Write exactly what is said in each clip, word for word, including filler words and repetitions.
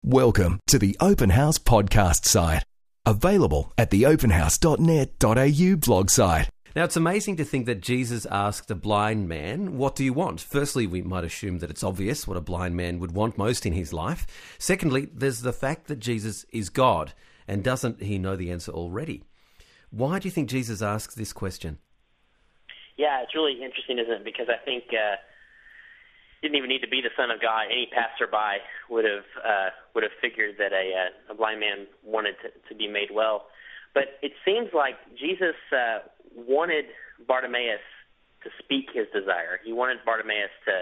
Welcome to the Open House podcast site. Available at the open house dot net dot a u blog site. Now, it's amazing to think that Jesus asked a blind man, what do you want? Firstly, we might assume that it's obvious what a blind man would want most in his life. Secondly, there's the fact that Jesus is God, and doesn't he know the answer already? Why do you think Jesus asks this question? Yeah, it's really interesting, isn't it? Because I think uh, didn't even need to be the Son of God. Any passerby would have uh, would have figured that a, uh, a blind man wanted to, to be made well. But it seems like Jesus uh, wanted Bartimaeus to speak his desire. He wanted Bartimaeus to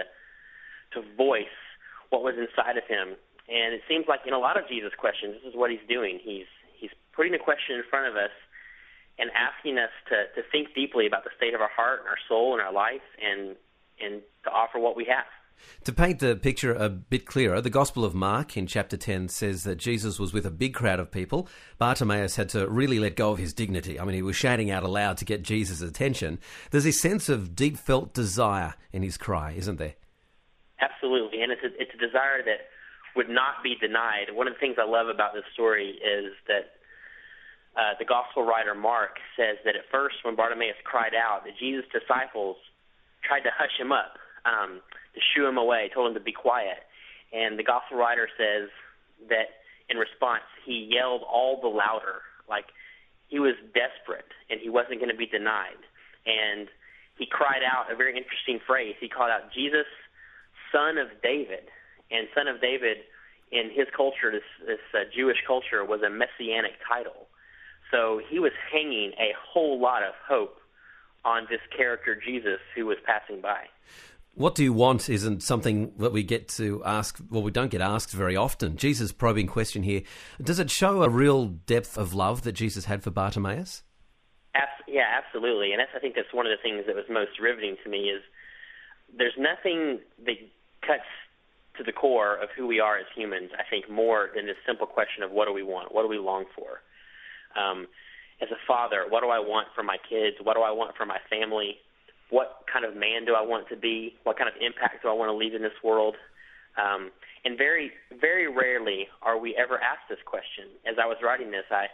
to voice what was inside of him. And it seems like in a lot of Jesus' questions, this is what he's doing. He's he's putting a question in front of us and asking us to, to think deeply about the state of our heart and our soul and our life, and and to offer what we have. To paint the picture a bit clearer, the Gospel of Mark in chapter ten says that Jesus was with a big crowd of people. Bartimaeus had to really let go of his dignity. I mean, he was shouting out aloud to get Jesus' attention. There's this sense of deep felt desire in his cry, isn't there? Absolutely, and it's a, it's a desire that would not be denied. One of the things I love about this story is that uh, the Gospel writer Mark says that at first when Bartimaeus cried out, that Jesus' disciples tried to hush him up, um, to shoo him away, told him to be quiet. And the Gospel writer says that in response, he yelled all the louder, like he was desperate and he wasn't going to be denied. And he cried out a very interesting phrase. He called out, Jesus, Son of David. And Son of David, in his culture, this, this uh, Jewish culture, was a messianic title. So he was hanging a whole lot of hope on this character, Jesus, who was passing by. What do you want isn't something that we get to ask, well, we don't get asked very often. Jesus' probing question here, does it show a real depth of love that Jesus had for Bartimaeus? Abs- yeah, absolutely. And that's, I think that's one of the things that was most riveting to me is there's nothing that cuts to the core of who we are as humans, I think, more than this simple question of what do we want? What do we long for? Um, as a father, what do I want for my kids? What do I want for my family? What kind of man do I want to be? What kind of impact do I want to leave in this world? Um, and very, very rarely are we ever asked this question. As I was writing this, I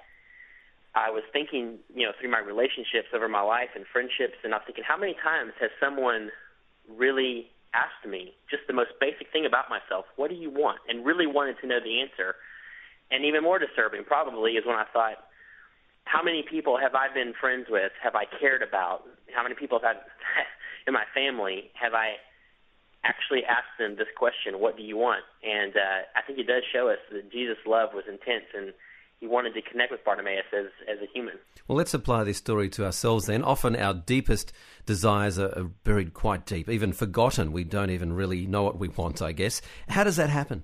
I was thinking, you know, through my relationships over my life and friendships, and I was thinking, how many times has someone really asked me just the most basic thing about myself, what do you want? And really wanted to know the answer. And even more disturbing probably is when I thought, how many people have I been friends with, have I cared about? How many people have I, in my family, have I actually asked them this question, what do you want? And uh, I think it does show us that Jesus' love was intense, and he wanted to connect with Bartimaeus as, as a human. Well, let's apply this story to ourselves then. Often our deepest desires are, are buried quite deep, even forgotten. We don't even really know what we want, I guess. How does that happen?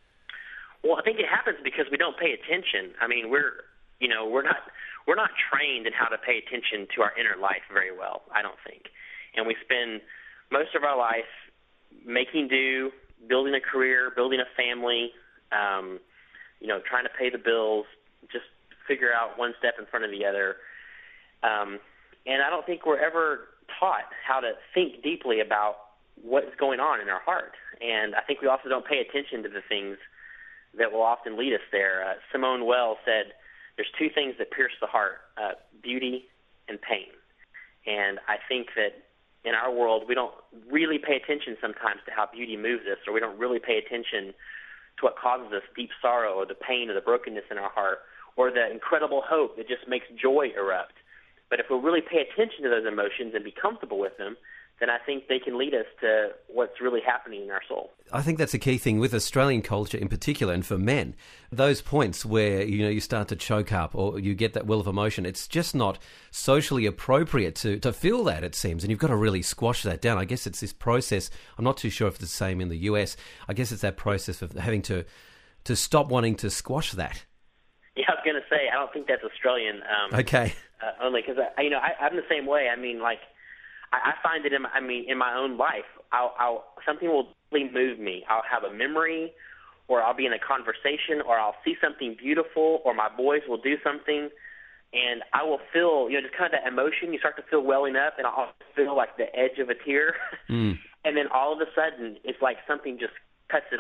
Well, I think it happens because we don't pay attention. I mean, we're, you know, we're not... We're not trained in how to pay attention to our inner life very well, I don't think. And we spend most of our life making do, building a career, building a family, um, you know, trying to pay the bills, just figure out one step in front of the other. Um, and I don't think we're ever taught how to think deeply about what's going on in our heart. And I think we also don't pay attention to the things that will often lead us there. Uh, Simone Weil said, there's two things that pierce the heart, uh, beauty and pain. And I think that in our world, we don't really pay attention sometimes to how beauty moves us, or we don't really pay attention to what causes us deep sorrow or the pain or the brokenness in our heart, or the incredible hope that just makes joy erupt. But if we really pay attention to those emotions and be comfortable with them, then I think they can lead us to what's really happening in our soul. I think that's a key thing with Australian culture in particular, and for men. Those points where, you know, you start to choke up or you get that well of emotion, it's just not socially appropriate to, to feel that, it seems, and you've got to really squash that down. I guess it's this process. I'm not too sure if it's the same in the U S. I guess it's that process of having to, to stop wanting to squash that. Yeah, I was going to say, I don't think that's Australian. Um, okay. Uh, only because, you know, I, I'm the same way. I mean, like, I find it in my, I mean, in my own life, I'll, I'll, something will really move me. I'll have a memory, or I'll be in a conversation, or I'll see something beautiful, or my boys will do something, and I will feel, you know, just kind of that emotion. You start to feel welling up, and I'll feel like the edge of a tear. Mm. And then all of a sudden, it's like something just cuts it off.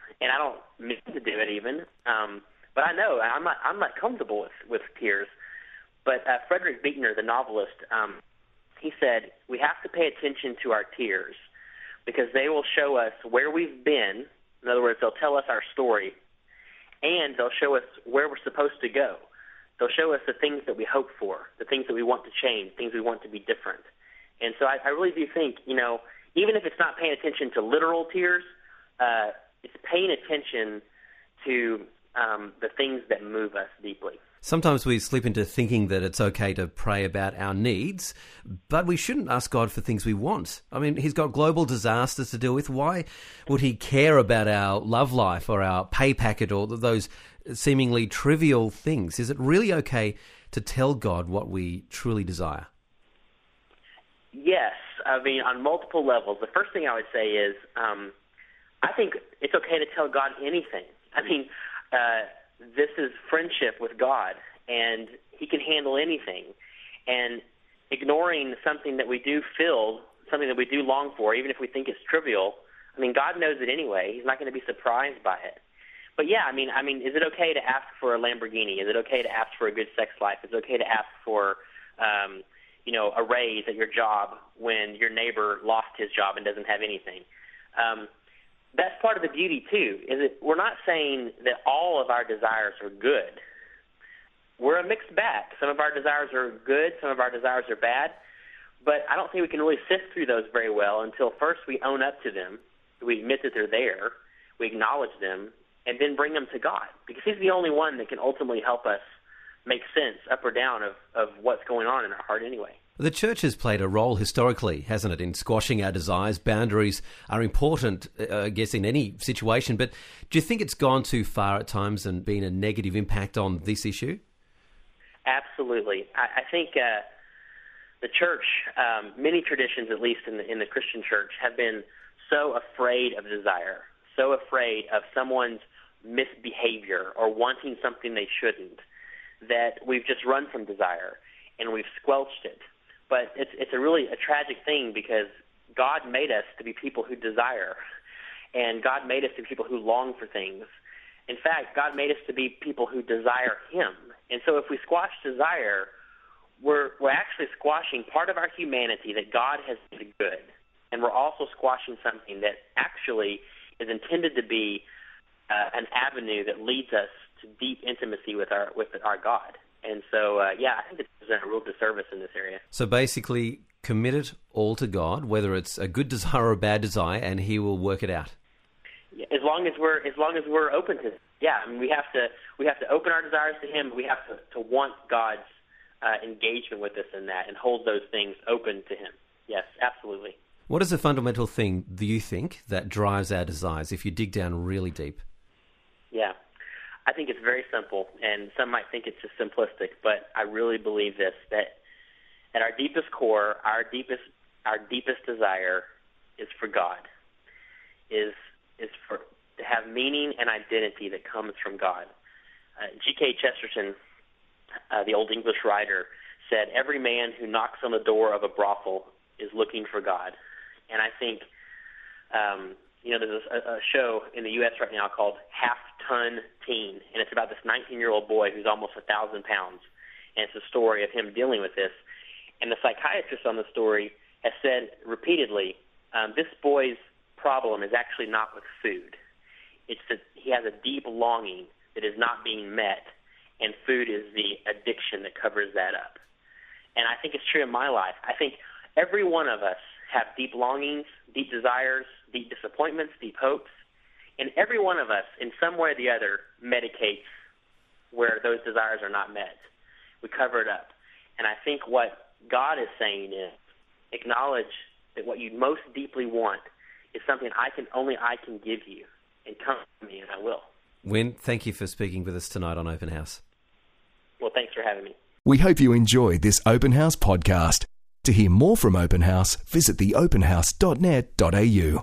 and I don't mean to do it even. Um, but I know I'm not I'm not comfortable with, with tears. But uh, Frederick Buechner, the novelist, um, he said, we have to pay attention to our tears because they will show us where we've been. In other words, they'll tell us our story, and they'll show us where we're supposed to go. They'll show us the things that we hope for, the things that we want to change, things we want to be different. And so I, I really do think, you know, even if it's not paying attention to literal tears, uh, it's paying attention to um, the things that move us deeply. Sometimes we slip into thinking that it's okay to pray about our needs, but we shouldn't ask God for things we want. I mean, he's got global disasters to deal with. Why would he care about our love life or our pay packet or those seemingly trivial things? Is it really okay to tell God what we truly desire? Yes. I mean, on multiple levels. The first thing I would say is um, I think it's okay to tell God anything. I mean, uh, this is friendship with God, and he can handle anything. And ignoring something that we do feel, something that we do long for, even if we think it's trivial, I mean, God knows it anyway. He's not going to be surprised by it. But yeah, I mean, I mean, is it okay to ask for a Lamborghini? Is it okay to ask for a good sex life? Is it okay to ask for, um, you know, a raise at your job when your neighbor lost his job and doesn't have anything? Um, That's part of the beauty, too, is that we're not saying that all of our desires are good. We're a mixed bag. Some of our desires are good, some of our desires are bad, but I don't think we can really sift through those very well until first we own up to them, we admit that they're there, we acknowledge them, and then bring them to God, because he's the only one that can ultimately help us make sense up or down of, of what's going on in our heart anyway. The church has played a role historically, hasn't it, in squashing our desires. Boundaries are important, uh, I guess, in any situation. But do you think it's gone too far at times and been a negative impact on this issue? Absolutely. I, I think uh, the church, um, many traditions, at least in the, in the Christian church, have been so afraid of desire, so afraid of someone's misbehavior or wanting something they shouldn't, that we've just run from desire and we've squelched it. But it's it's a really a tragic thing because God made us to be people who desire, and God made us to be people who long for things. In fact, God made us to be people who desire him. And so if we squash desire, we're we're actually squashing part of our humanity that God has made good, and we're also squashing something that actually is intended to be uh, an avenue that leads us to deep intimacy with our with our God. And so, uh, yeah, I think it's a real disservice in this area. So basically, commit it all to God, whether it's a good desire or a bad desire, and he will work it out. Yeah, as long as we're as long as we're open to, yeah, I mean, we have to we have to open our desires to him. But we have to, to want God's uh, engagement with us in that and hold those things open to him. Yes, absolutely. What is the fundamental thing, do you think, that drives our desires if you dig down really deep? Yeah. I think it's very simple, and some might think it's just simplistic, but I really believe this, that at our deepest core, our deepest our deepest desire is for God, is is for to have meaning and identity that comes from God. Uh, G K Chesterton, uh, the old English writer, said, every man who knocks on the door of a brothel is looking for God. And I think, um, you know, there's a, a show in the U S right now called Half Ton Teen, and it's about this nineteen-year-old boy who's almost a thousand pounds, and it's a story of him dealing with this. And the psychiatrist on the story has said repeatedly, um, this boy's problem is actually not with food. It's that he has a deep longing that is not being met, and food is the addiction that covers that up. And I think it's true in my life. I think every one of us have deep longings, deep desires, deep disappointments, deep hopes, and every one of us, in some way or the other, medicates where those desires are not met. We cover it up. And I think what God is saying is, acknowledge that what you most deeply want is something I can only I can give you, and come to me, and I will. Win, thank you for speaking with us tonight on Open House. Well, thanks for having me. We hope you enjoyed this Open House podcast. To hear more from Open House, visit the open house dot net dot a u.